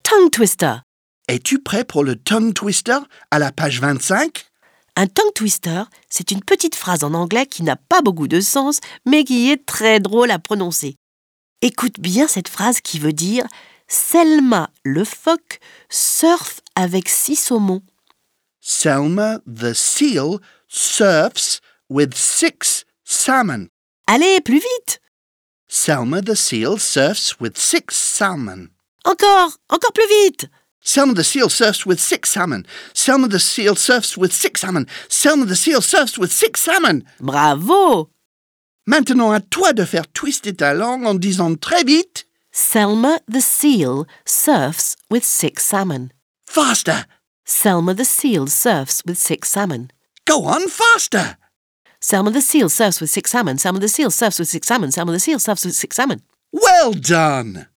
tongue twister. Es-tu prêt pour le tongue twister à la page 25? Un tongue twister, c'est une petite phrase en anglais qui n'a pas beaucoup de sens, mais qui est très drôle à prononcer. Écoute bien cette phrase qui veut dire « Selma le phoque surfe avec 6 saumons ». Selma the seal surfs with 6 salmon. Allez, plus vite! Selma the seal surfs with 6 salmon. Encore plus vite! Selma the seal surfs with 6 salmon. Selma the seal surfs with 6 salmon. Selma the seal surfs with 6 salmon. Bravo! Maintenant, à toi de faire twister ta langue en disant très vite. Selma the seal surfs with 6 salmon. Faster. Selma the seal surfs with 6 salmon. Go on faster. Selma the seal surfs with 6 salmon. Selma the seal surfs with 6 salmon. Selma the seal surfs with 6 salmon. Well done.